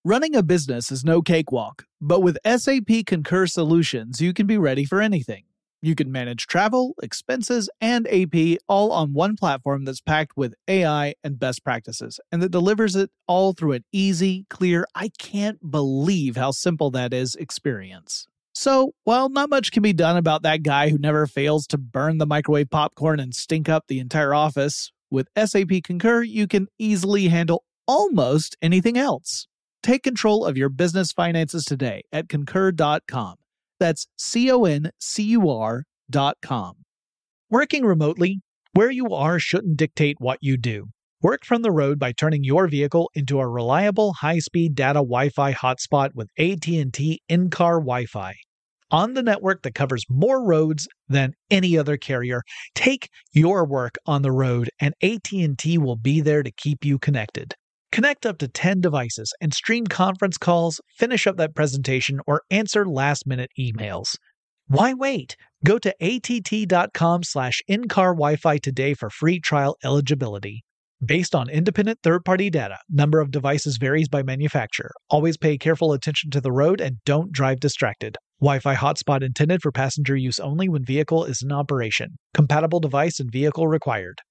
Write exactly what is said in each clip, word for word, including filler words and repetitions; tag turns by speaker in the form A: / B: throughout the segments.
A: Running a business is no cakewalk, but with S A P Concur Solutions, you can be ready for anything. You can manage travel, expenses, and A P all on one platform that's packed with A I and best practices, and that delivers it all through an easy, clear, I can't believe how simple that is experience. So, while not much can be done about that guy who never fails to burn the microwave popcorn and stink up the entire office, with S A P Concur, you can easily handle almost anything else. Take control of your business finances today at concur dot com. That's C O N C U R dot com. Working remotely, where you are shouldn't dictate what you do. Work from the road by turning your vehicle into a reliable high-speed data Wi-Fi hotspot with A T and T in-car Wi-Fi. On the network that covers more roads than any other carrier, take your work on the road and A T and T will be there to keep you connected. Connect up to ten devices and stream conference calls, finish up that presentation, or answer last-minute emails. Why wait? Go to A T T dot com slash in-car Wi-Fi today for free trial eligibility. Based on independent third-party data, number of devices varies by manufacturer. Always pay careful attention to the road and don't drive distracted. Wi-Fi hotspot intended for passenger use only when vehicle is in operation. Compatible device and vehicle required.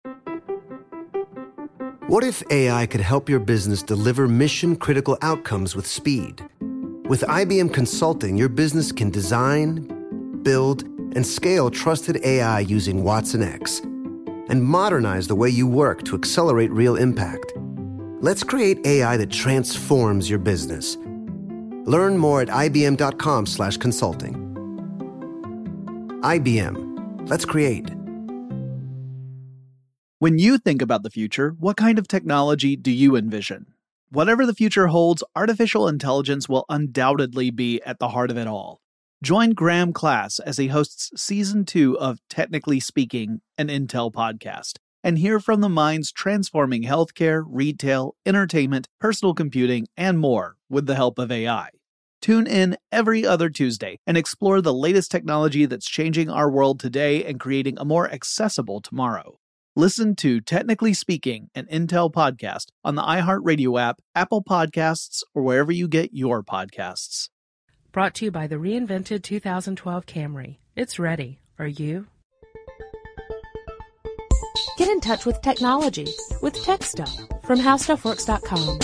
B: What if A I could help your business deliver mission-critical outcomes with speed? With I B M Consulting, your business can design, build, and scale trusted A I using Watson X, and modernize the way you work to accelerate real impact. Let's create A I that transforms your business. Learn more at I B M dot com slash consulting. I B M. Let's create.
A: When you think about the future, what kind of technology do you envision? Whatever the future holds, artificial intelligence will undoubtedly be at the heart of it all. Join Graham Class as he hosts Season two of Technically Speaking, an Intel podcast, and hear from the minds transforming healthcare, retail, entertainment, personal computing, and more with the help of A I. Tune in every other Tuesday and explore the latest technology that's changing our world today and creating a more accessible tomorrow. Listen to Technically Speaking, an Intel podcast on the iHeartRadio app, Apple Podcasts, or wherever you get your podcasts.
C: Brought to you by the reinvented two thousand twelve Camry. It's ready. Are you? Get in touch with technology with Tech Stuff from how stuff works dot com.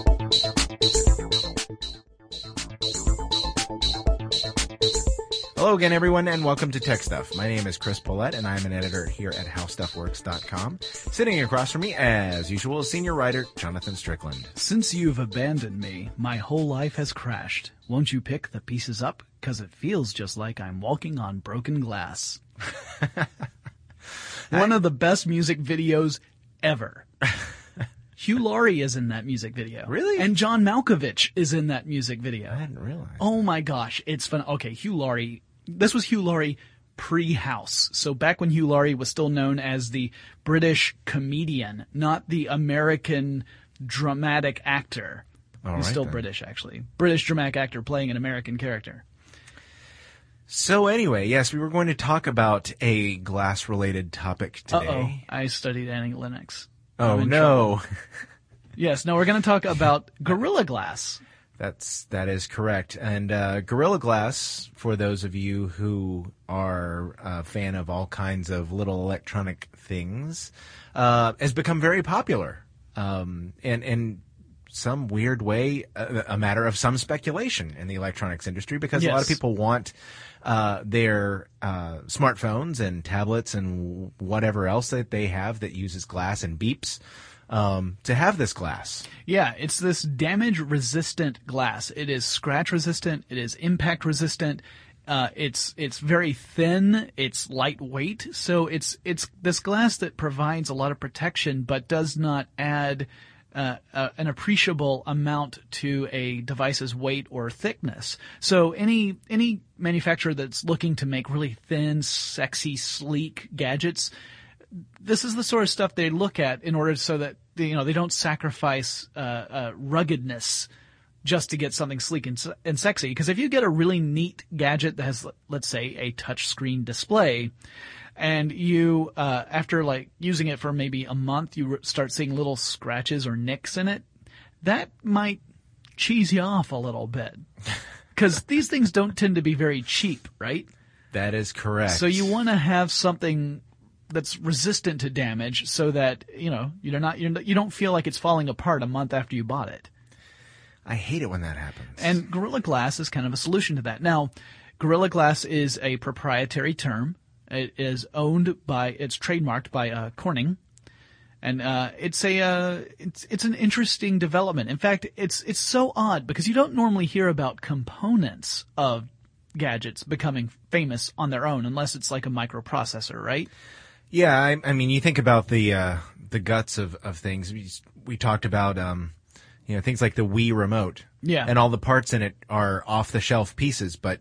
D: Hello again, everyone, and welcome to Tech Stuff. My name is Chris Pollette, and I'm an editor here at how stuff works dot com. Sitting across from me, as usual, is senior writer Jonathan Strickland.
E: Since you've abandoned me, my whole life has crashed. Won't you pick the pieces up? 'Cause it feels just like I'm walking on broken glass. One of the best music videos ever. Hugh Laurie is in that music video.
D: Really?
E: And John Malkovich is in that music video.
D: I didn't realize.
E: Oh my gosh, it's fun. Okay, Hugh Laurie. This was Hugh Laurie pre-House. So back when Hugh Laurie was still known as the British comedian, not the American dramatic actor.
D: All
E: He's
D: right,
E: still
D: then.
E: British, actually. British dramatic actor playing an American character.
D: So anyway, yes, we were going to talk about a glass-related topic today.
E: Uh-oh, I studied Annie Lennox.
D: Oh,
E: I'm in
D: no.
E: trouble. Yes, no, we're going to talk about Gorilla Glass.
D: That's, that is correct. And uh, Gorilla Glass, for those of you who are a fan of all kinds of little electronic things, uh, has become very popular. Um, and in some weird way, a, a matter of some speculation in the electronics industry, because
E: Yes.
D: a lot of people want uh, their uh, smartphones and tablets and whatever else that they have that uses glass and beeps Um, to have this glass.
E: Yeah, it's this damage-resistant glass. It is scratch-resistant. It is impact-resistant. Uh, it's it's very thin. It's lightweight. So it's it's this glass that provides a lot of protection, but does not add uh, uh, an appreciable amount to a device's weight or thickness. So any any manufacturer that's looking to make really thin, sexy, sleek gadgets, this is the sort of stuff they look at in order so that they, you know they don't sacrifice uh, uh, ruggedness just to get something sleek and, and sexy. Because if you get a really neat gadget that has, let's say, a touchscreen display, and you uh, after like using it for maybe a month, you start seeing little scratches or nicks in it, that might cheese you off a little bit. Because these things don't tend to be very cheap, right?
D: That is correct.
E: So you want to have something that's resistant to damage so that, you know, you're not, you're, you don't feel like it's falling apart a month after you bought it.
D: I hate it when that happens.
E: And Gorilla Glass is kind of a solution to that. Now, Gorilla Glass is a proprietary term. It is owned by, it's trademarked by uh, Corning. And uh, it's a uh, it's it's an interesting development. In fact, it's it's so odd because you don't normally hear about components of gadgets becoming famous on their own unless it's like a microprocessor, right?
D: Yeah, I, I mean, you think about the uh, the guts of, of things. We, we talked about um, you know, things like the Wii remote.
E: Yeah.
D: And all the parts in it are off the shelf pieces, but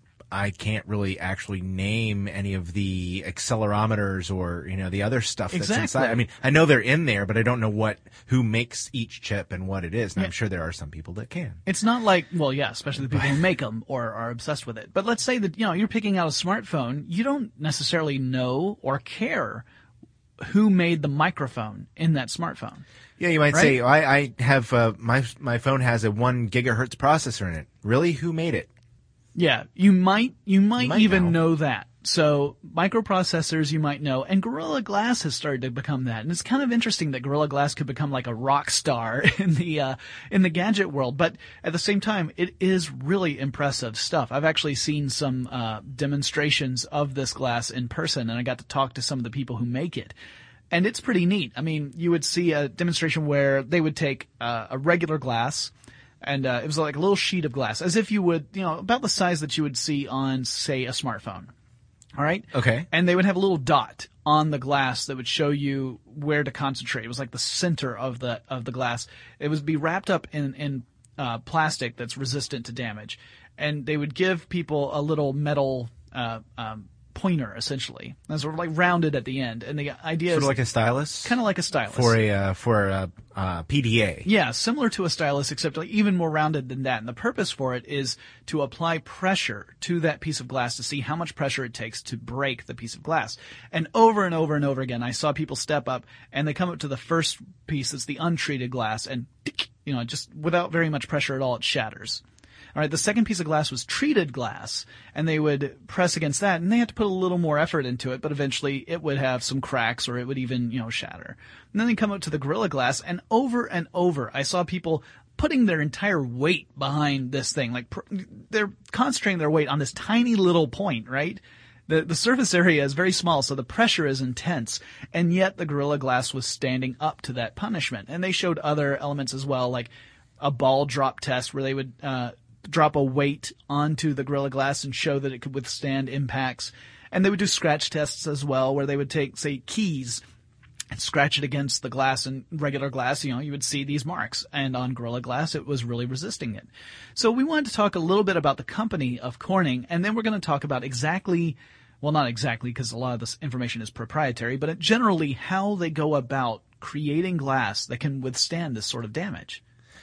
D: I can't really actually name any of the accelerometers or, you know, the other stuff that's
E: Exactly.
D: inside. I mean, I know they're in there, but I don't know what who makes each chip and what it is. And
E: Yeah.
D: I'm sure there are some people that can.
E: It's not like, well, yeah, especially the people who make them or are obsessed with it. But let's say that, you know, you're picking out a smartphone. You don't necessarily know or care who made the microphone in that smartphone.
D: Yeah, you might
E: Right?
D: say, I, I have, uh, my, my phone has a one gigahertz processor in it. Really? Who made it?
E: Yeah, you might you might,
D: might
E: even
D: know.
E: know that. So microprocessors you might know, and Gorilla Glass has started to become that. And it's kind of interesting that Gorilla Glass could become like a rock star in the uh, in the gadget world. But at the same time, it is really impressive stuff. I've actually seen some uh, demonstrations of this glass in person, and I got to talk to some of the people who make it. And it's pretty neat. I mean, you would see a demonstration where they would take uh, a regular glass. And uh, it was like a little sheet of glass, as if you would, you know, about the size that you would see on, say, a smartphone. All right?
D: Okay.
E: And they would have a little dot on the glass that would show you where to concentrate. It was like the center of the of the glass. It would be wrapped up in, in uh, plastic that's resistant to damage. And they would give people a little metal uh, um, pointer, essentially. And sort of like rounded at the end. And the idea
D: Sort
E: is
D: of like a stylus?
E: kind of like a stylus.
D: For a, uh, for a, uh, P D A.
E: Yeah, similar to a stylus, except like even more rounded than that. And the purpose for it is to apply pressure to that piece of glass to see how much pressure it takes to break the piece of glass. And over and over and over again, I saw people step up and they come up to the first piece that's the untreated glass and, you know, just without very much pressure at all, it shatters. All right, the second piece of glass was treated glass, and they would press against that, and they had to put a little more effort into it, but eventually it would have some cracks or it would even, you know, shatter. And then they come up to the Gorilla Glass, and over and over, I saw people putting their entire weight behind this thing. Like, pr- they're concentrating their weight on this tiny little point, right? The the surface area is very small, so the pressure is intense, and yet the Gorilla Glass was standing up to that punishment. And they showed other elements as well, like a ball drop test where they would uh drop a weight onto the Gorilla Glass and show that it could withstand impacts. And they would do scratch tests as well, where they would take, say, keys and scratch it against the glass, and regular glass, you know, you would see these marks. And on Gorilla Glass, it was really resisting it. So we wanted to talk a little bit about the company of Corning, and then we're going to talk about exactly, well, not exactly, because a lot of this information is proprietary, but generally how they go about creating glass that can withstand this sort of damage.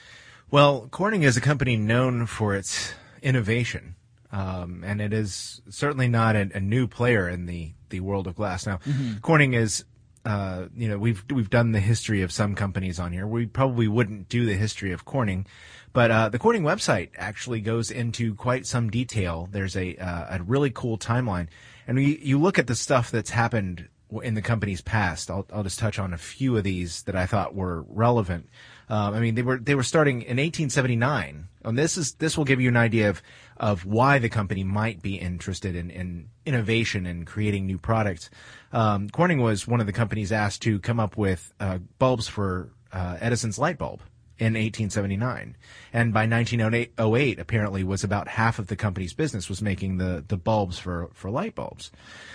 D: Well, Corning is a company known for its innovation, um, and it is certainly not a, a new player in the, the world of glass. Now, mm-hmm. Corning is, uh, you know, we've we've done the history of some companies on here. We probably wouldn't do the history of Corning, but uh, the Corning website actually goes into quite some detail. There's a uh, a really cool timeline, and we, you look at the stuff that's happened in the company's past. I'll, I'll just touch on a few of these that I thought were relevant. Um, I mean, they were they were starting in eighteen seventy-nine, and this is this will give you an idea of of why the company might be interested in, in innovation and creating new products. Um, Corning was one of the companies asked to come up with uh, bulbs for uh, Edison's light bulb in eighteen seventy-nine, and by nineteen oh eight, apparently, was about half of the company's business was making the the bulbs for for light bulbs.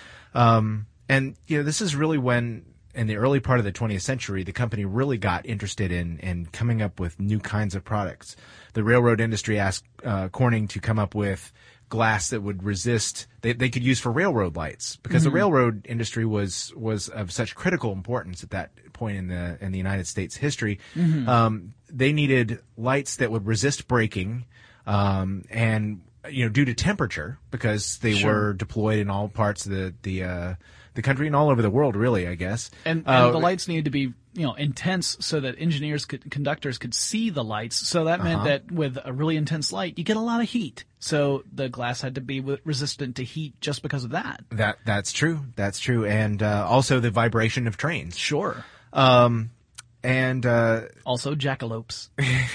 D: Um, and you know, this is really when, in the early part of the twentieth century, the company really got interested in, in coming up with new kinds of products. The railroad industry asked uh, Corning to come up with glass that would resist, they, they could use for railroad lights, because mm-hmm. the railroad industry was was of such critical importance at that point in the in the United States history. Mm-hmm. Um, they needed lights that would resist breaking, um, and you know, due to temperature, because they
E: Sure.
D: were deployed in all parts of the the uh, the country and all over the world, really, I guess.
E: And, and
D: Uh,
E: the lights needed to be, you know, intense so that engineers could, conductors could see the lights. So that meant
D: Uh-huh.
E: that with a really intense light, you get a lot of heat. So the glass had to be w- resistant to heat just because of that.
D: That that's true. That's true, and uh, also the vibration of trains.
E: Sure.
D: Um, and uh,
E: Also jackalopes.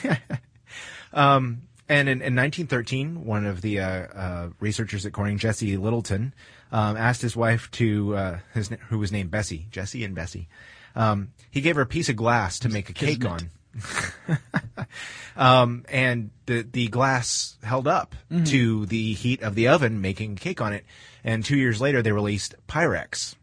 D: Um, and in, in nineteen thirteen, one of the uh, uh, researchers at Corning, Jesse Littleton, um, asked his wife to, uh, his, who was named Bessie, Jesse and Bessie. Um, he gave her a piece of glass to make a cake
E: Kismet.
D: on. um, and the the glass held up
E: Mm-hmm.
D: to the heat of the oven, making a cake on it. And two years later, they released Pyrex.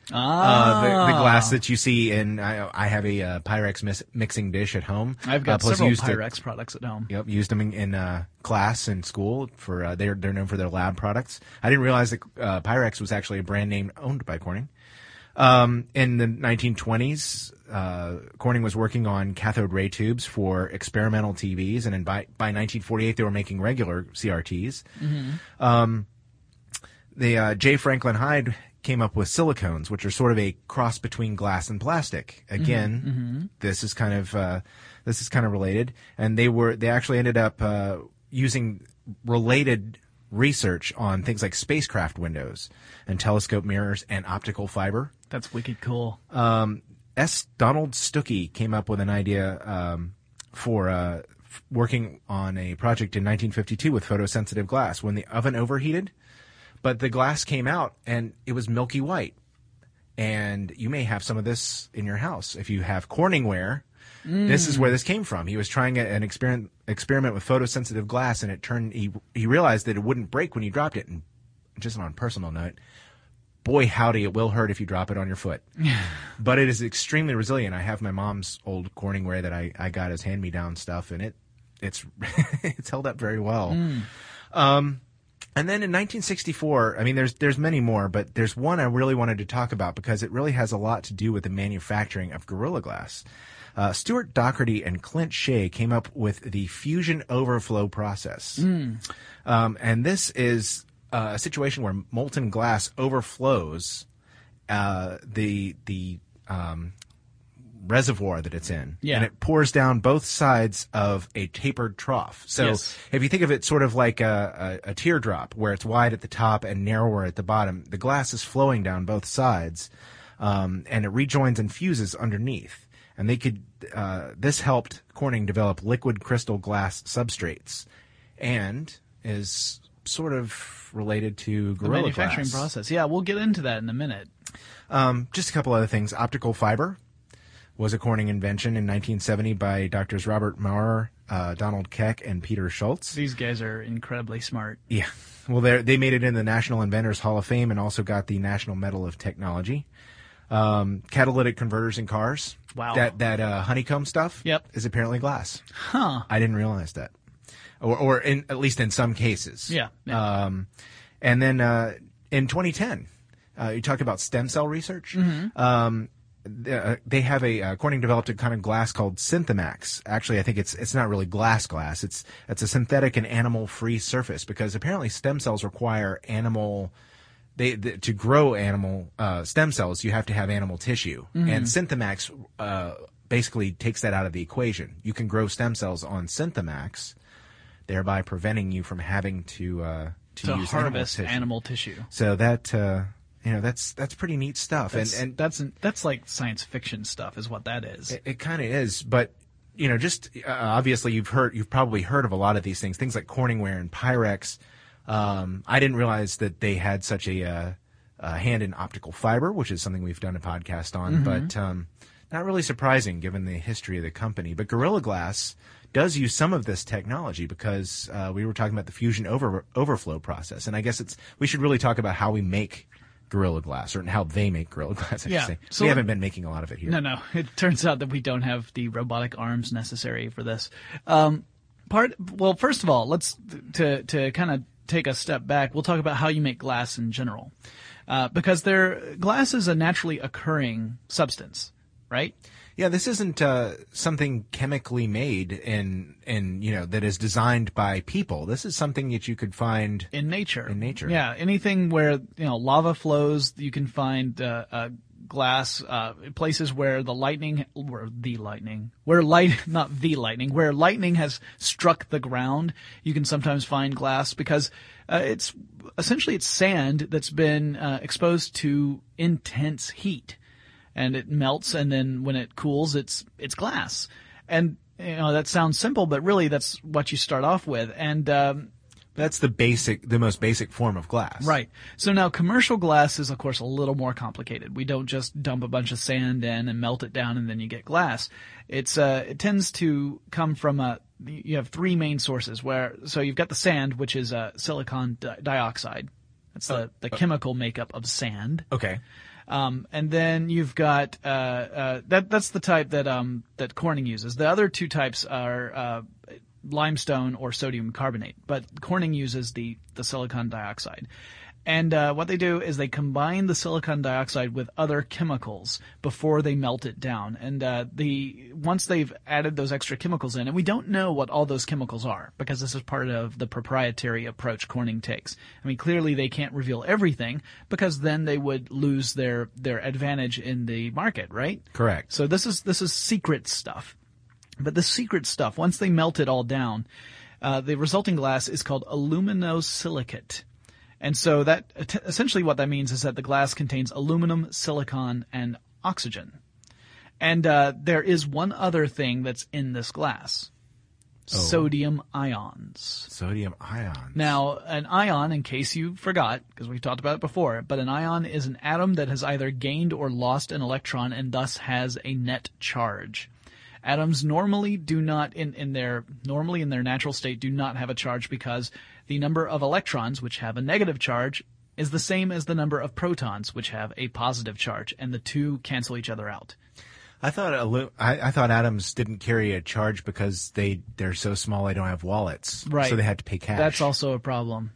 E: Ah.
D: Uh, the, the glass that you see in, I, I have a uh, Pyrex mis- mixing dish at home.
E: I've got
D: uh, plus
E: several
D: used it-
E: Pyrex products at home.
D: Yep, used them in, in uh, class in school for uh, they're they're known for their lab products. I didn't realize that uh, Pyrex was actually a brand name owned by Corning. Um, in the nineteen twenties, uh, Corning was working on cathode ray tubes for experimental T Vs, and in by by nineteen forty-eight they were making regular C R Ts. Um, the uh, J. Franklin Hyde came up with silicones, which are sort of a cross between glass and plastic. Again, this is kind of uh, this is kind of related, and they were they actually ended up uh, using related research on things like spacecraft windows and telescope mirrors and optical fiber.
E: That's wicked cool.
D: Um, S. Donald Stuckey came up with an idea um, for uh, f- working on a project in nineteen fifty-two with photosensitive glass when the oven overheated, but the glass came out and it was milky white. And you may have some of this in your house. If you have Corningware, this is where this came from. He was trying a, an experiment experiment with photosensitive glass, and it turned. He he realized that it wouldn't break when you dropped it. And just on a personal note, boy howdy, it will hurt if you drop it on your foot. But it is extremely resilient. I have my mom's old Corningware that I, I got as hand me down stuff, and it it's it's held up very well. Um, and then in nineteen sixty-four, I mean, there's there's many more, but there's one I really wanted to talk about because it really has a lot to do with the manufacturing of Gorilla Glass. Uh, Stuart Docherty and Clint Shea came up with the fusion overflow process. Um, and this is uh, a situation where molten glass overflows uh, the the um, reservoir that it's in.
E: Yeah.
D: And it pours down both sides of a tapered trough. So
E: Yes.
D: if you think of it sort of like a, a, a teardrop where it's wide at the top and narrower at the bottom, the glass is flowing down both sides, um, and it rejoins and fuses underneath. And they could, uh, this helped Corning develop liquid crystal glass substrates, and is sort of related to
E: The
D: Gorilla
E: manufacturing
D: Glass.
E: process. Yeah, we'll get into that in a minute.
D: Um, just a couple other things. Optical fiber was a Corning invention in nineteen seventy by Doctors Robert Maurer, uh, Donald Keck, and Peter Schultz.
E: These guys are incredibly smart.
D: Yeah. Well, they they made it in the National Inventors Hall of Fame and also got the National Medal of Technology. Um, catalytic converters in cars.
E: Wow.
D: That that uh, honeycomb stuff.
E: Yep.
D: Is apparently glass.
E: Huh.
D: I didn't realize that, or or in at least in some cases.
E: Yeah, yeah.
D: Um, and then uh, in twenty ten, uh, you talk about stem cell research.
E: Mm-hmm.
D: Um, th- uh, they have a uh, Corning developed a kind of glass called Synthemax. Actually, I think it's it's not really glass glass. It's it's a synthetic and animal free surface because apparently stem cells require animal. They, they to grow animal uh, stem cells, you have to have animal tissue, and Synthemax uh, basically takes that out of the equation. You can grow stem cells on Synthemax, thereby preventing you from having to uh, to,
E: To
D: use
E: harvest
D: animal tissue.
E: animal tissue.
D: So that uh, you know that's that's pretty neat stuff,
E: That's,
D: and and
E: that's that's like science fiction stuff, is what that is.
D: it, it kind of is, but you know, just uh, obviously you've heard, you've probably heard of a lot of these things, things like Corningware and Pyrex. Um, I didn't realize that they had such a, uh, a hand in optical fiber, which is something we've done a podcast on, but um, not really surprising given the history of the company. But Gorilla Glass does use some of this technology because uh, we were talking about the fusion over, overflow process, and I guess it's we should really talk about how we make Gorilla Glass, or how they make Gorilla Glass, I
E: Yeah.
D: should say.
E: So
D: we
E: let-
D: haven't been making a lot of it here.
E: No, no. It turns out that we don't have the robotic arms necessary for this. Um, part. Well, first of all, let's to to kind of take a step back. We'll talk about how you make glass in general, uh, because there glass is a naturally occurring substance, right?
D: Yeah, this isn't uh, something chemically made in, in, you know, that is designed by people. This is something that you could find
E: in nature.
D: In nature.
E: Yeah, anything where, you know, lava flows, you can find uh, uh, glass, uh, places where the lightning, or the lightning, where light, not the lightning, where lightning has struck the ground, you can sometimes find glass because uh, it's essentially it's sand that's been uh, exposed to intense heat. And it melts, and then when it cools, it's it's glass. And you know that sounds simple, but really that's what you start off with. And um,
D: that's the basic, the most basic form of glass.
E: Right. So now commercial glass is, of course, a little more complicated. We don't just dump a bunch of sand in and melt it down, and then you get glass. It's uh, it tends to come from a. You have three main sources. Where so you've got the sand, which is uh, silicon di- dioxide. That's the
D: oh,
E: the
D: oh.
E: chemical makeup of sand.
D: Okay.
E: Um, and then you've got uh, uh, that. That's the type that um, that Corning uses. The other two types are uh, limestone or sodium carbonate, but Corning uses the the silicon dioxide. And uh, what they do is they combine the silicon dioxide with other chemicals before they melt it down. And uh, the once they've added those extra chemicals in, and we don't know what all those chemicals are because this is part of the proprietary approach Corning takes. I mean, clearly they can't reveal everything because then they would lose their their advantage in the market, right?
D: Correct.
E: So this is this is secret stuff. But the secret stuff, once they melt it all down, uh, the resulting glass is called aluminosilicate. And so that essentially what that means is that the glass contains aluminum, silicon, and oxygen. And uh, there is one other thing that's in this glass.
D: Oh.
E: Sodium ions.
D: Sodium ions.
E: Now, an ion, in case you forgot, because we talked about it before, but an ion is an atom that has either gained or lost an electron and thus has a net charge. Atoms normally do not, in, in their normally in their natural state, do not have a charge because the number of electrons, which have a negative charge, is the same as the number of protons, which have a positive charge, and the two cancel each other out.
D: I thought alu- I, I thought atoms didn't carry a charge because they they're so small they don't have wallets,
E: right?
D: So they had to pay cash.
E: That's also a problem.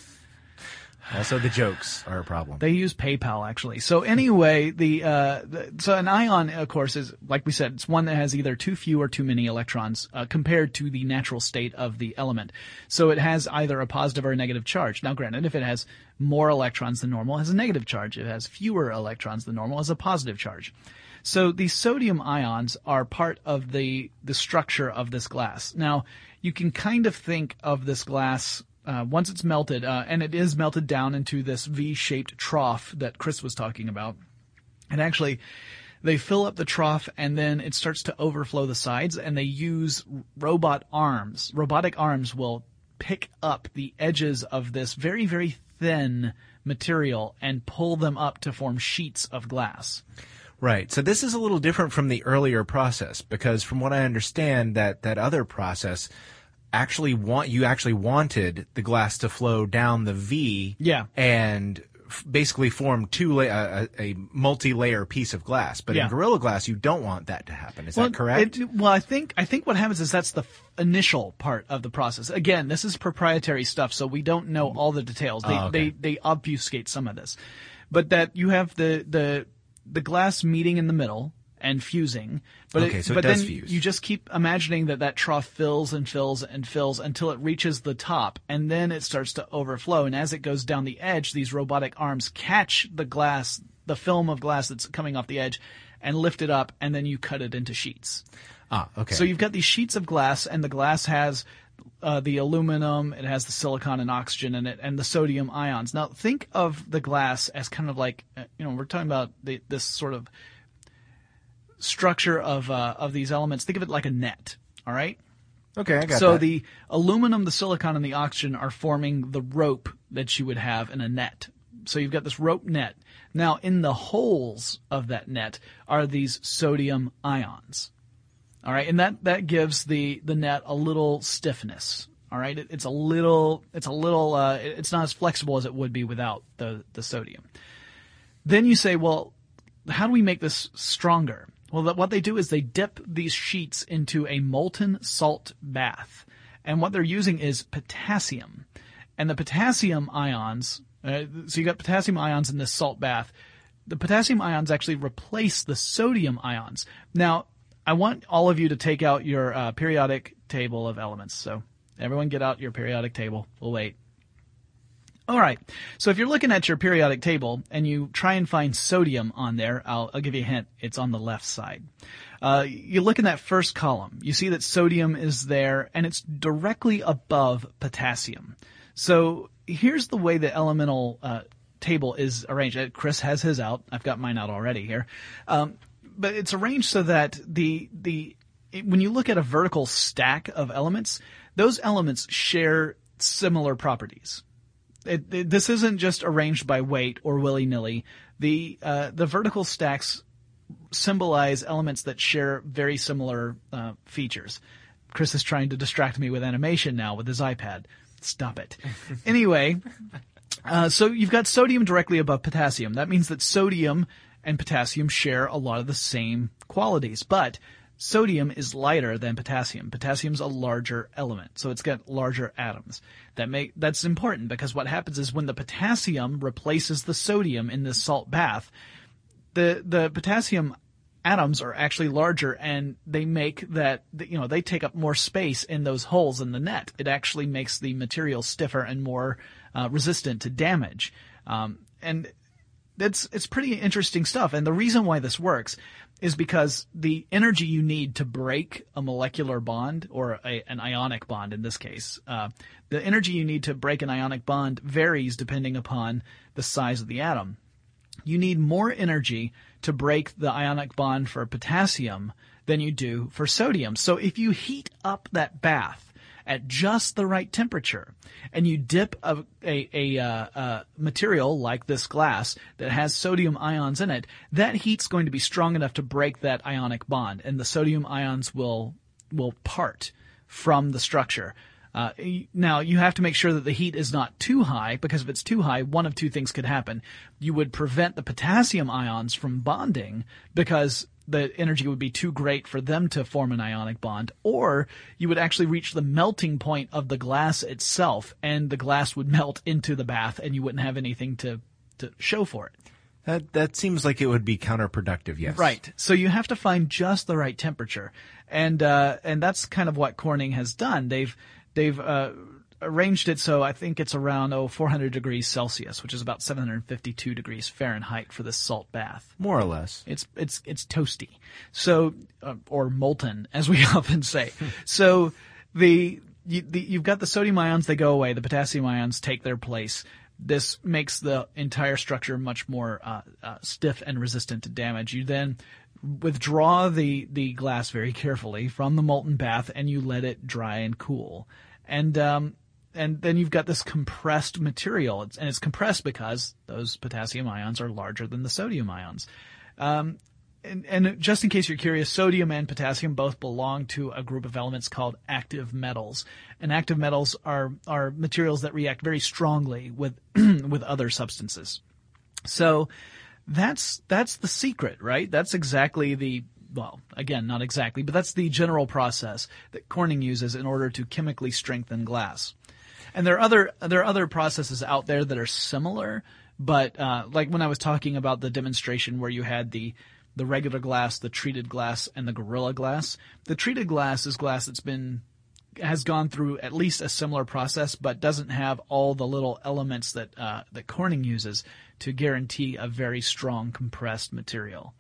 D: Also, the jokes are a problem.
E: They use PayPal, actually. So anyway, the, uh, the so an ion, of course, is, like we said, it's one that has either too few or too many electrons uh, compared to the natural state of the element. So it has either a positive or a negative charge. Now, granted, if it has more electrons than normal, it has a negative charge. If it has fewer electrons than normal, it has a positive charge. So these sodium ions are part of the the structure of this glass. Now, you can kind of think of this glass Uh, once it's melted, uh, and it is melted down into this V-shaped trough that Chris was talking about. And actually, they fill up the trough, and then it starts to overflow the sides, and they use robot arms. Robotic arms will pick up the edges of this very, very thin material and pull them up to form sheets of glass.
D: Right. So this is a little different from the earlier process, because from what I understand, that, that other process actually want you actually wanted the glass to flow down the V,
E: yeah,
D: and f- basically form two la- a, a multi-layer piece of glass. But
E: yeah.
D: in Gorilla Glass, you don't want that to happen. Is
E: well,
D: that correct?
E: It, well, I think I think what happens is that's the f- initial part of the process. Again, this is proprietary stuff, so we don't know all the details. They
D: oh, okay.
E: they they obfuscate some of this, but that you have the the the glass meeting in the middle and fusing, but
D: okay,
E: it,
D: so it
E: but
D: does
E: then
D: fuse.
E: You just keep imagining that that trough fills and fills and fills until it reaches the top, and then it starts to overflow. And as it goes down the edge, these robotic arms catch the glass, the film of glass that's coming off the edge, and lift it up, and then you cut it into sheets.
D: Ah, okay.
E: So you've got these sheets of glass, and the glass has uh, the aluminum, it has the silicon and oxygen in it, and the sodium ions. Now think of the glass as kind of like, you know, we're talking about the, this sort of structure of uh, of these elements. Think of it like a net. All right.
D: Okay, I got
E: so
D: that.
E: the aluminum, the silicon, and the oxygen are forming the rope that you would have in a net. So you've got this rope net. Now in the holes of that net are these sodium ions. All right, and that that gives the the net a little stiffness. All right, it, it's a little it's a little uh, it's not as flexible as it would be without the the sodium. Then you say, well, how do we make this stronger? Well, what they do is they dip these sheets into a molten salt bath. And what they're using is potassium. And the potassium ions, uh, so you got potassium ions in this salt bath. The potassium ions actually replace the sodium ions. Now, I want all of you to take out your uh, periodic table of elements. So everyone get out your periodic table. We'll wait. All right. So if you're looking at your periodic table and you try and find sodium on there, I'll, I'll give you a hint. It's on the left side. Uh, you look in that first column. You see that sodium is there, and it's directly above potassium. So here's the way the elemental uh, table is arranged. Chris has his out. I've got mine out already here. Um, but it's arranged so that the the it, when you look at a vertical stack of elements, those elements share similar properties. It, it, this isn't just arranged by weight or willy-nilly. The uh, the vertical stacks symbolize elements that share very similar uh, features. Chris is trying to distract me with animation now with his iPad. Stop it. Anyway, uh, so you've got sodium directly above potassium. That means that sodium and potassium share a lot of the same qualities, but sodium is lighter than potassium. Potassium's a larger element, so it's got larger atoms. That make that's important because what happens is when the potassium replaces the sodium in this salt bath, the the potassium atoms are actually larger, and they make that, you know, they take up more space in those holes in the net. It actually makes the material stiffer and more uh, resistant to damage. Um, and that's it's pretty interesting stuff. And the reason why this works is because the energy you need to break a molecular bond, or a, an ionic bond in this case, uh, the energy you need to break an ionic bond varies depending upon the size of the atom. You need more energy to break the ionic bond for potassium than you do for sodium. So if you heat up that bath at just the right temperature, and you dip a, a, a, uh, a material like this glass that has sodium ions in it, that heat's going to be strong enough to break that ionic bond, and the sodium ions will will part from the structure. Uh, now, you have to make sure that the heat is not too high, because if it's too high, one of two things could happen. You would prevent the potassium ions from bonding because the energy would be too great for them to form an ionic bond, or you would actually reach the melting point of the glass itself, and the glass would melt into the bath, and you wouldn't have anything to, to show for it.
D: That that seems like it would be counterproductive, yes.
E: Right. So you have to find just the right temperature, and uh, and that's kind of what Corning has done. They've they've uh, arranged it so I think it's around oh four hundred degrees Celsius, which is about seven hundred fifty-two degrees Fahrenheit for this salt bath.
D: More or less.
E: It's it's it's toasty, so uh, or molten, as we often say. So the, you, the you've got the sodium ions; they go away. The potassium ions take their place. This makes the entire structure much more uh, uh, stiff and resistant to damage. You then withdraw the, the glass very carefully from the molten bath, and you let it dry and cool. And um, and then you've got this compressed material. It's, and it's compressed because those potassium ions are larger than the sodium ions. Um, and, and just in case you're curious, sodium and potassium both belong to a group of elements called active metals. And active metals are, are materials that react very strongly with with other substances. So that's that's the secret, right? That's exactly the, well, again, not exactly, but that's the general process that Corning uses in order to chemically strengthen glass. And there are other there are other processes out there that are similar, but uh, like when I was talking about the demonstration where you had the the regular glass, the treated glass, and the Gorilla Glass. The treated glass is glass that's been has gone through at least a similar process, but doesn't have all the little elements that uh, that Corning uses to guarantee a very strong compressed material.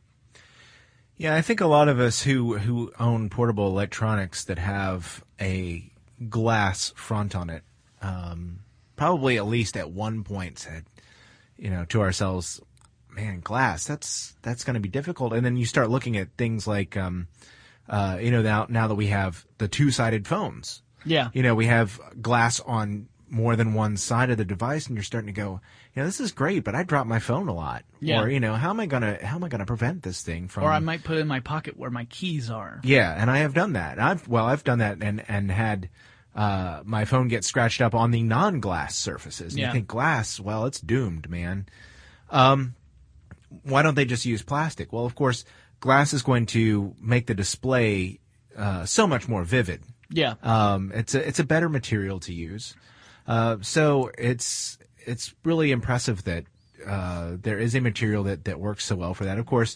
D: Yeah, I think a lot of us who who own portable electronics that have a glass front on it, um, probably at least at one point said, you know, to ourselves, man, glass, that's that's going to be difficult. And then you start looking at things like, um, uh, you know, now now that we have the two-sided phones.
E: Yeah.
D: You know, we have glass on more than one side of the device, and you're starting to go, you know, this is great, but I drop my phone a lot.
E: Yeah.
D: Or, you know, how am I gonna how am I gonna prevent this thing from?
E: Or I might put it in my pocket where my keys are.
D: Yeah, and I have done that. I've well, I've done that and and had uh, my phone get scratched up on the non-glass surfaces. And
E: yeah.
D: You think glass? Well, it's doomed, man. Um. Why don't they just use plastic? Well, of course, glass is going to make the display uh, so much more vivid.
E: Yeah.
D: Um, it's a it's a better material to use. Uh, so it's it's really impressive that uh, there is a material that, that works so well for that. Of course,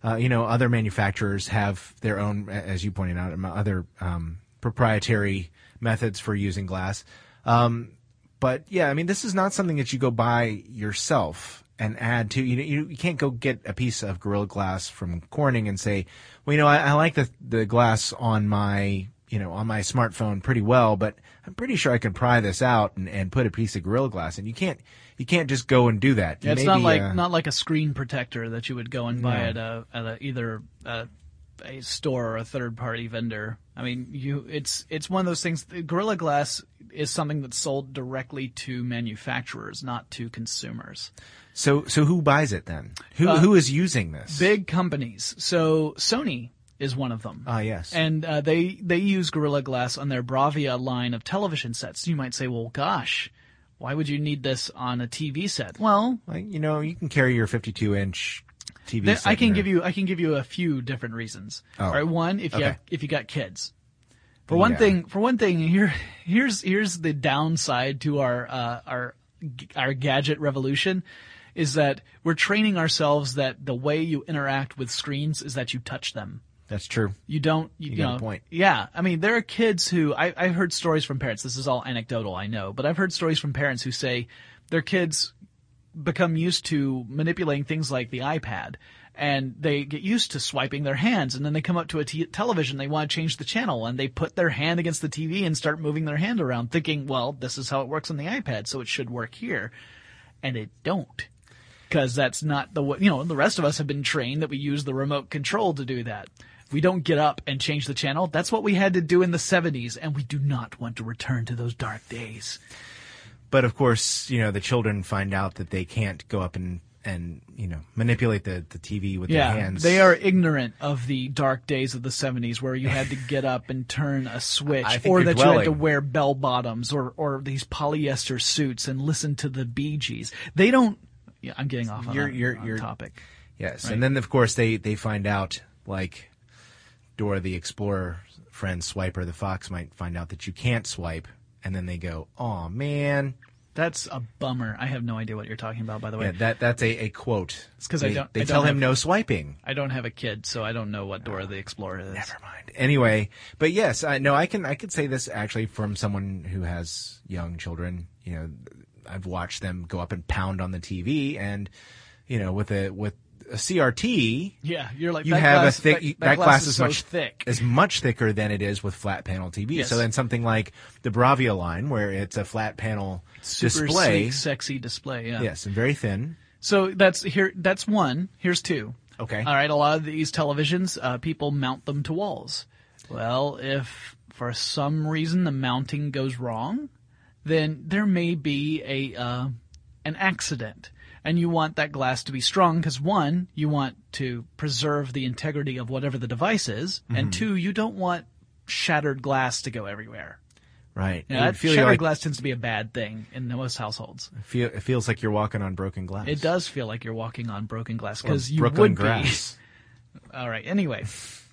D: Uh, you know, other manufacturers have their own, as you pointed out, other um, proprietary methods for using glass. Um, but yeah, I mean, this is not something that you go buy yourself and add to. You you, you can't go get a piece of Gorilla Glass from Corning and say, well, you know, I, I like the the glass on my you know on my smartphone pretty well, but I'm pretty sure I can pry this out and, and put a piece of Gorilla Glass. And you can't you can't just go and do that.
E: Yeah, it's
D: Maybe,
E: not like
D: uh,
E: not like a screen protector that you would go and buy
D: No.
E: at a at a, either a, a store or a third party vendor. I mean, you it's it's one of those things. Gorilla Glass is something that's sold directly to manufacturers, not to consumers.
D: So so who buys it then? Who
E: Uh,
D: who is using this?
E: Big companies. So Sony is one of them.
D: Ah, yes.
E: And uh, they they use Gorilla Glass on their Bravia line of television sets. You might say, well, gosh, why would you need this on a T V set? Well,
D: Like, you know, you can carry your fifty-two inch T V
E: There-
D: set
E: I can
D: in
E: give
D: there.
E: you I can give you a few different reasons.
D: Oh.
E: All right, one, if you
D: Okay.
E: have, if you got kids. For one
D: Yeah.
E: thing, for one thing, here here's here's the downside to our uh, our our gadget revolution is that we're training ourselves that the way you interact with screens is that you touch them.
D: That's true.
E: You don't, you,
D: You
E: you
D: got a
E: know,
D: point.
E: yeah. I mean, there are kids who, I, I've heard stories from parents, this is all anecdotal, I know, but I've heard stories from parents who say their kids become used to manipulating things like the iPad, and they get used to swiping their hands, and then they come up to a t- television, they want to change the channel, and they put their hand against the T V and start moving their hand around, thinking, well, this is how it works on the iPad, so it should work here. And it don't. Because that's not the way, you know, the rest of us have been trained that we use the remote control to do that. We don't get up and change the channel. That's what we had to do in the seventies, and we do not want to return to those dark days.
D: But of course, you know, the children find out that they can't go up and, and you know, manipulate the, the T V with
E: Yeah,
D: their hands.
E: they are ignorant of the dark days of the seventies where you had to get up and turn a switch,
D: I think
E: or
D: you're
E: that you had to
D: dwelling.
E: wear bell bottoms or, or these polyester suits and listen to the Bee Gees. They don't. Yeah, I'm getting off on
D: You're-
E: a
D: you're-
E: on
D: you're-
E: topic.
D: Yes.
E: Right.
D: And then, of course, they, they find out, like Dora the Explorer friend Swiper the Fox might find out that you can't swipe. And then they go, oh, man.
E: That's a bummer. I have no idea what you're talking about, by the way.
D: Yeah, that that's a, a quote.
E: It's 'cause I
D: They-
E: don't-
D: They
E: I
D: tell
E: don't
D: him
E: have-
D: no swiping.
E: I don't have a kid, so I don't know what Dora the Explorer is.
D: Never mind. Anyway, but yes, I no, I can I could say this actually from someone who has young children. You know, I've watched them go up and pound on the T V, and you know, with a with a C R T,
E: Yeah, you're like
D: you
E: that
D: have
E: glass,
D: a thick
E: That,
D: that, glass, is
E: so
D: much
E: thick.
D: is much thicker than it is with flat panel T V.
E: Yes.
D: So then something like the Bravia line, where it's a flat panel
E: Super
D: display,
E: sleek, sexy display. Yeah.
D: yes, and very thin.
E: So that's here. That's one. Here's two.
D: Okay.
E: All right. A lot of these televisions, uh, people mount them to walls. Well, if for some reason the mounting goes wrong, then there may be a uh, an accident. And you want that glass to be strong because, one, you want to preserve the integrity of whatever the device is,
D: Mm-hmm.
E: and two, you don't want shattered glass to go everywhere.
D: Right.
E: You know,
D: It would
E: that
D: feel
E: shattered
D: like-
E: glass tends to be a bad thing in most households.
D: feel, it feels like you're walking on broken glass.
E: It does feel like you're walking on broken glass
D: Or
E: because you
D: Brooklyn
E: would
D: grass.
E: be. All right. Anyway,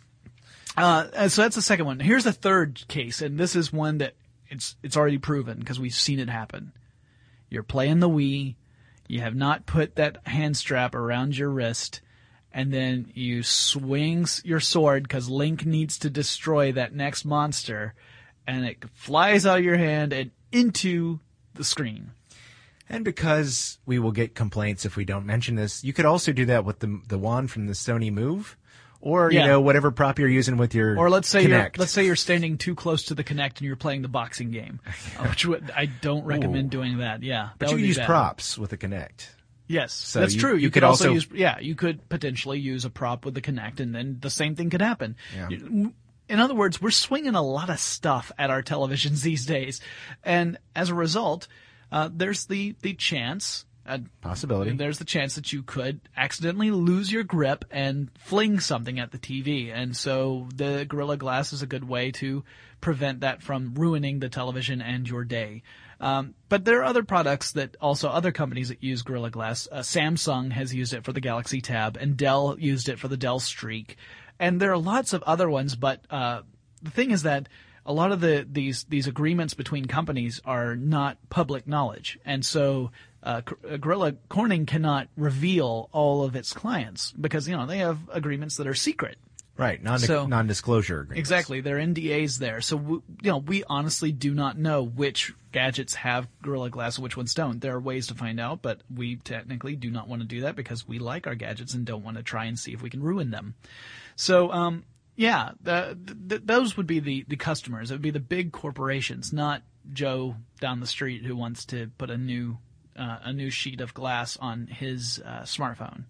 E: uh, and so that's the second one. Here's a third case, and this is one that it's it's already proven because we've seen it happen. You're playing the Wii. You have not put that hand strap around your wrist, and then you swing s- your sword because Link needs to destroy that next monster, and it flies out of your hand and into the screen.
D: And because we will get complaints if we don't mention this, you could also do that with the the wand from the Sony Move, or
E: Yeah.
D: you know whatever prop you're using with your
E: Or let's say you're
D: Kinect.
E: let's say you're standing too close to the Kinect and you're playing the boxing game, uh, which would, I don't recommend
D: Ooh.
E: doing that. Yeah,
D: but
E: that
D: you
E: would
D: could
E: be
D: use
E: bad.
D: props with the Kinect.
E: Yes,
D: So
E: that's
D: you-
E: true.
D: you
E: You,
D: could
E: could also,
D: also-
E: use yeah, you could potentially use a prop with the Kinect, and then the same thing could happen.
D: Yeah.
E: You- In other words, we're swinging a lot of stuff at our televisions these days, and as a result, uh, there's the the chance. Uh,
D: Possibility.
E: There's the chance that you could accidentally lose your grip and fling something at the T V. And so the Gorilla Glass is a good way to prevent that from ruining the television and your day. Um, but there are other products that also, other companies that use Gorilla Glass. Uh, Samsung has used it for the Galaxy Tab, and Dell used it for the Dell Streak. And there are lots of other ones, but uh, the thing is that a lot of the these these agreements between companies are not public knowledge, and so uh, Gorilla Corning cannot reveal all of its clients because you know they have agreements that are secret.
D: Right, non
E: So-
D: non-disclosure agreements.
E: Exactly, there are N D As there. So we, you know, we honestly do not know which gadgets have Gorilla Glass and which ones don't. There are ways to find out, but we technically do not want to do that because we like our gadgets and don't want to try and see if we can ruin them. So, um, yeah, the, the, those would be the, the customers. It would be the big corporations, not Joe down the street who wants to put a new uh, a new sheet of glass on his uh, smartphone.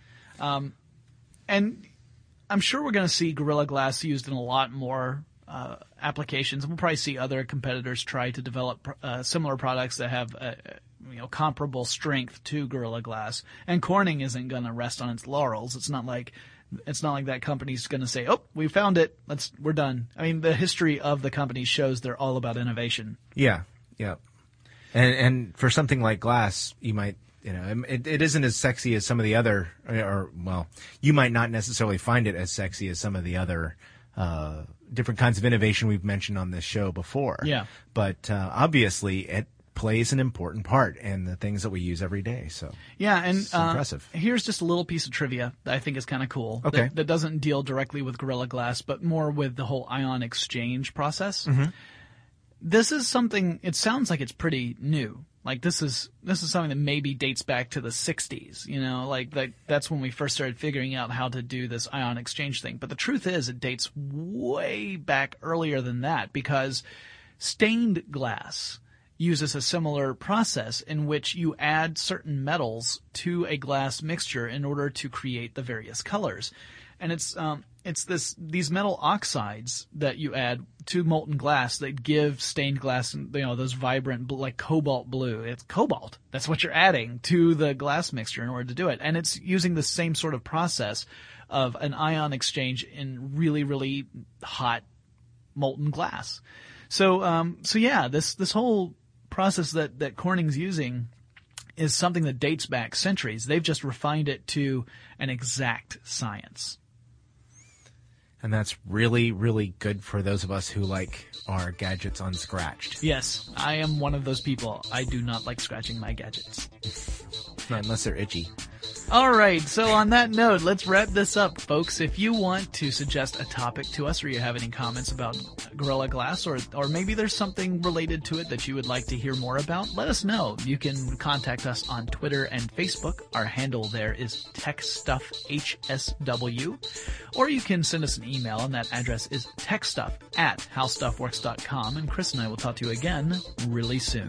E: Um, and I'm sure we're going to see Gorilla Glass used in a lot more uh, applications. We'll probably see other competitors try to develop uh, similar products that have uh, you know comparable strength to Gorilla Glass. And Corning isn't going to rest on its laurels. It's not like it's not like that company's going to say, "Oh, we found it. Let's we're done." I mean, the history of the company shows they're all about innovation.
D: Yeah, yeah. And and for something like glass, you might. You know, it, it isn't as sexy as some of the other, or, well, you might not necessarily find it as sexy as some of the other uh, different kinds of innovation we've mentioned on this show before.
E: Yeah.
D: But uh, obviously, it plays an important part in the things that we use every day. So
E: Yeah, and
D: It's
E: uh,
D: impressive.
E: here's just a little piece of trivia that I think is kind of cool.
D: Okay.
E: That, that doesn't deal directly with Gorilla Glass, but more with the whole ion exchange process.
D: Mm-hmm.
E: This is something, it sounds like it's pretty new. Like this is this is something that maybe dates back to the sixties, you know, like, like that's when we first started figuring out how to do this ion exchange thing. But the truth is it dates way back earlier than that because stained glass uses a similar process in which you add certain metals to a glass mixture in order to create the various colors. And it's um it's this these metal oxides that you add to molten glass that give stained glass, you know, those vibrant bl- like cobalt blue. It's cobalt. That's what you're adding to the glass mixture in order to do it. And it's using the same sort of process of an ion exchange in really, really hot molten glass. So um so yeah, this this whole process that that Corning's using is something that dates back centuries. They've just refined it to an exact science.
D: And that's really, really good for those of us who like our gadgets unscratched.
E: Yes, I am one of those people. I do not like scratching my gadgets.
D: Not unless they're itchy.
E: All right, so on that note, let's wrap this up, folks. If you want to suggest a topic to us or you have any comments about Gorilla Glass or or maybe there's something related to it that you would like to hear more about, let us know. You can contact us on Twitter and Facebook. Our handle there is TechStuffHSW. Or you can send us an email, and that address is techstuff at howstuffworks dot com. And Chris and I will talk to you again really soon.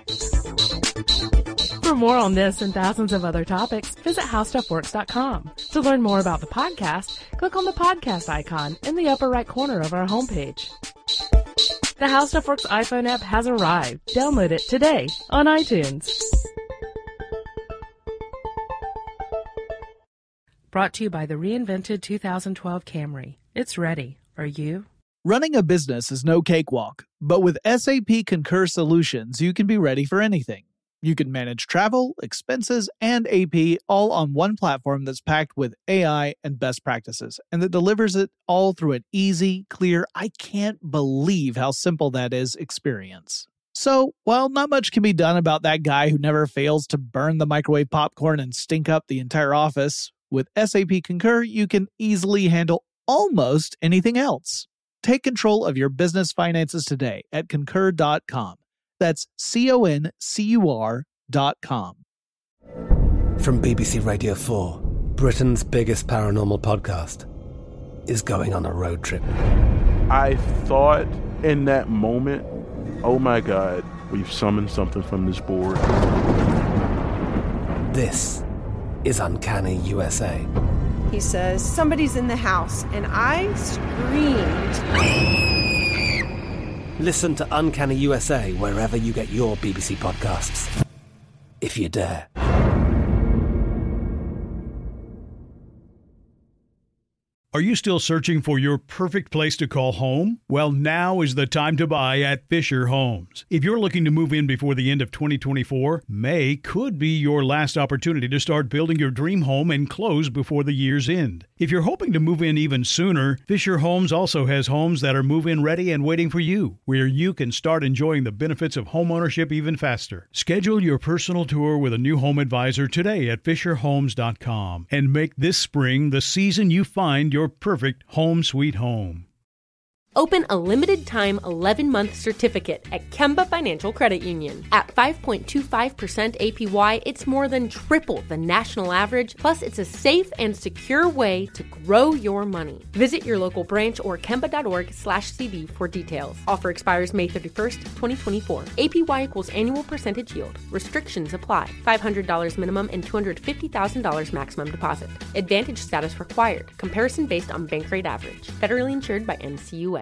C: For more on this and thousands of other topics, visit how stuff works dot com. To learn more about the podcast, click on the podcast icon in the upper right corner of our homepage. The HowStuffWorks iPhone app has arrived. Download it today on iTunes. Brought to you by the reinvented two thousand twelve Camry. It's ready. Are you?
A: Running a business is no cakewalk, but with S A P Concur Solutions, you can be ready for anything. You can manage travel, expenses, and A P all on one platform that's packed with A I and best practices, and that delivers it all through an easy, clear, I can't believe how simple that is experience. So, while not much can be done about that guy who never fails to burn the microwave popcorn and stink up the entire office, with S A P Concur, you can easily handle almost anything else. Take control of your business finances today at concur dot com. That's C O N C U R dot com.
F: From B B C Radio four, Britain's biggest paranormal podcast is going on a road trip.
G: I thought in that moment, oh my God, we've summoned something from this board.
F: This is Uncanny U S A.
H: He says, somebody's in the house, and I screamed.
F: Listen to Uncanny U S A wherever you get your B B C podcasts, if you dare.
I: Are you still searching for your perfect place to call home? Well, now is the time to buy at Fisher Homes. If you're looking to move in before the end of twenty twenty-four, May could be your last opportunity to start building your dream home and close before the year's end. If you're hoping to move in even sooner, Fisher Homes also has homes that are move-in ready and waiting for you, where you can start enjoying the benefits of homeownership even faster. Schedule your personal tour with a new home advisor today at fisher homes dot com and make this spring the season you find your Your perfect home sweet home.
J: Open a limited-time eleven-month certificate at Kemba Financial Credit Union. At five point two five percent A P Y, it's more than triple the national average, plus it's a safe and secure way to grow your money. Visit your local branch or kemba.org slash CD for details. Offer expires May thirty-first, twenty twenty-four. A P Y equals annual percentage yield. Restrictions apply. five hundred dollars minimum and two hundred fifty thousand dollars maximum deposit. Advantage status required. Comparison based on bank rate average. Federally insured by N C U A.